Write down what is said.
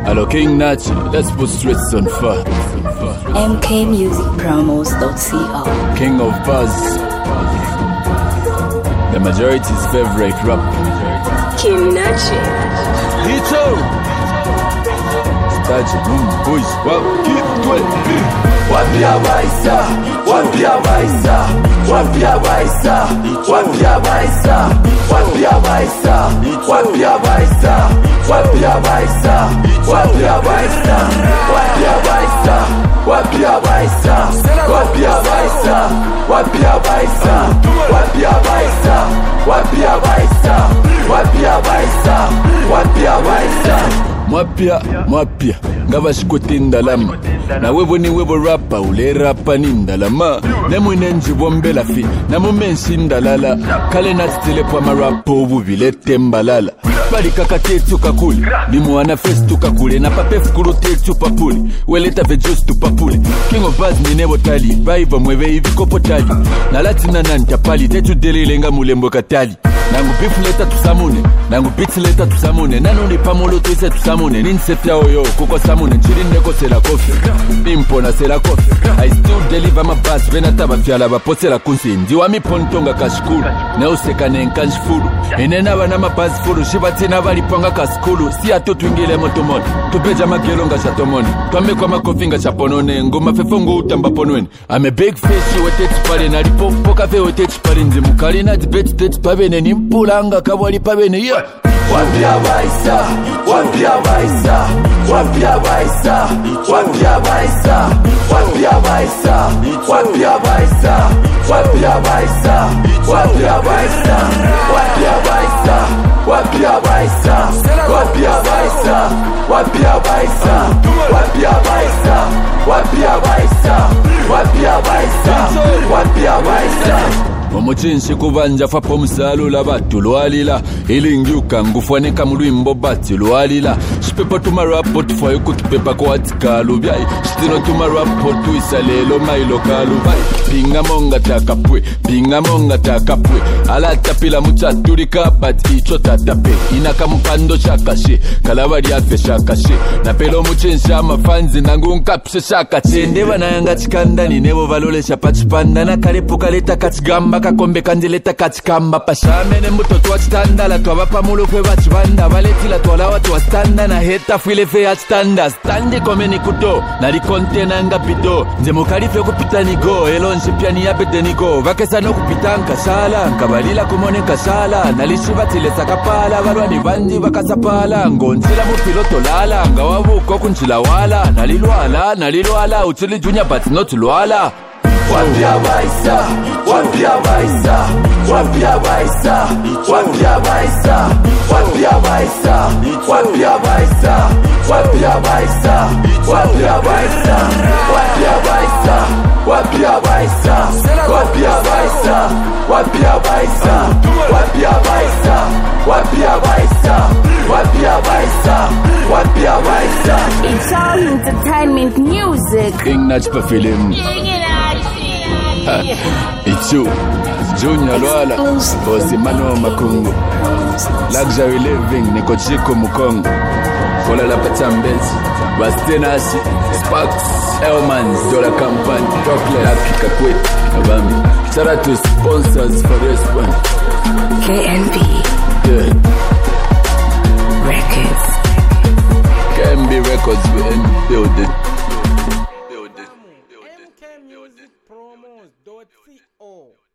Hello King Nachi, let's put streets on fire. mkmusicpromos.co. King of Buzz, the majority's favorite rapper. King Nachi. Hito Staji, boys, well, keep going. Wapia waisa, wapia waisa, wapia waisa, wapia waisa, wapia waisa, wapia waisa, wapia waisa, wapia waisa, wapia waisa, wapia waisa, wapia waisa, wapia waisa, wapia waisa, wapia waisa, wapia waisa, wapia waisa. Mwapya ngaba shikotinda lama na webo ni webo rapa ule rapa nindalama nemwine njibombela fi na mumenshi ndalala kale natitele kwa marapo ububile tembalala bali kakatetu kakuli bimuana festu kakule na papef kurotetu papuli weleta vejustu papuli King of Buzz minebo tali baiva mweve hivi kopo tali na latina nanta pali tetu delilenga mulembo katali nangu beef leta tusamune nangu beats leta tusamune nanuni pamolo tuise tusamune ninsefya oyo kuko samune nchirindeko sela kofi impona sela kofi I still deliver my buzz venata bafyala baposela kunsi ndiwa mipontonga kashikulu neuseka nenkanshifulu enena bana mabuzz fulu shibatina balipanga kaskulu si ato twingile motomoni tupeja magelo nga shatomoni twame kwa makofi nga shaponone ngoma fefongo utamba ponweni I'm a big fish weteti pale nalipopo kafe weteti pale nzimukali na debate teti pabene nimpulanga kabwali pabene yeah. Wapia waisa, wapia waisa, wapia waisa, wapia waisa, wapia waisa, wapia waisa, wapia waisa, wapia waisa, wapia waisa, wapia waisa, wapia waisa, wapia waisa, wapia waisa, wapia waisa, wapia waisa, wapia waisa. Omuchinshi kubanja fa pomusalula batu lwalila ilingyuka ngufuaneka mulwimbo bati lwalila shipepa tumarapo tufayo kutupepa kwa atikalu byai shitino tumarapo tuisalelo mailo kalu bai pinga monga takapwe alatapila muchaturika but icho tatape inakamukando shakashe kalabari afe shakashe napelo muchinshi amafanzi nangu nkapse shakache ndeba nayanga chikandani nebo valolesha pachipanda na karepo kaleta kachigamba kakombe kanjileta kachikamba pashamene mutoto wachitandala twabapa mulukwe bachibanda baletila twala watu wastanda na heta fwilefe ya chitanda standi komeni kuto nali kontena nga pito nje mukalife kupita nigo elonshi pia ni yabede nigo vakesa no kupita nkashala nkabalila kumone nkashala nalishibatile sakapala balwani banji bakasapala ngonzila mupiloto lala ngawabuko kunjila wala nalilwala utuli junya but not lwala. Wapia waisa, wapia waisa, wapia waisa, wapia waisa, wapia waisa, wapia waisa, wapia waisa, wapia waisa, wapia waisa, wapia waisa, wapia waisa, wapia waisa, wapia waisa, wapia waisa, wapia waisa, wapia waisa. It's all entertainment music. King Nachi film. It's you, Junior Lwala, Osimano Makungu. Luxury living, niko chiko mukongo. Kola la patambezi, Bastenashi, Sparks, Elmans, Dollar Company, Chocolate, Africa Quit, Abambi. Shout out to sponsors for this one. KNB Yeah. Records. KNB Records, we in building. mkmusicpromos.co